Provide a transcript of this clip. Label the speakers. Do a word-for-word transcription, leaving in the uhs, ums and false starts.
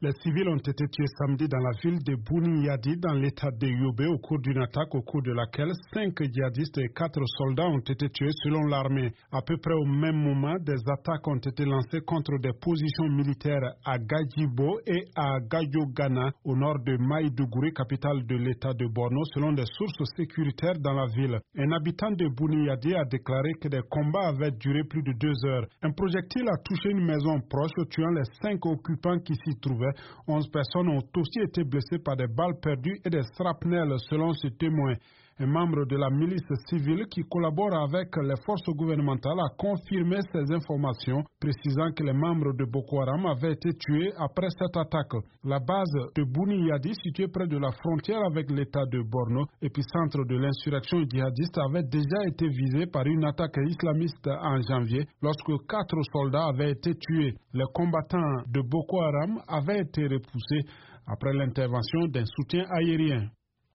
Speaker 1: Les civils ont été tués samedi dans la ville de Bouni-Yadi dans l'état de Yobe au cours d'une attaque au cours de laquelle cinq djihadistes et quatre soldats ont été tués selon l'armée. À peu près au même moment, des attaques ont été lancées contre des positions militaires à Gajibo et à Gayogana au nord de Maïdougouri, capitale de l'état de Borno, selon des sources sécuritaires dans la ville. Un habitant de Bouni-Yadi a déclaré que des combats avaient duré plus de deux heures. Un projectile a touché une maison proche, tuant les cinq occupants qui s'y trouvaient. Onze personnes ont aussi été blessées par des balles perdues et des shrapnels, selon ce témoin. Un membre de la milice civile qui collabore avec les forces gouvernementales a confirmé ces informations, précisant que les membres de Boko Haram avaient été tués après cette attaque. La base de Bouni-Yadi, située près de la frontière avec l'état de Borno, épicentre de l'insurrection djihadiste, avait déjà été visée par une attaque islamiste en janvier, lorsque quatre soldats avaient été tués. Les combattants de Boko Haram avaient été repoussés après l'intervention d'un soutien aérien.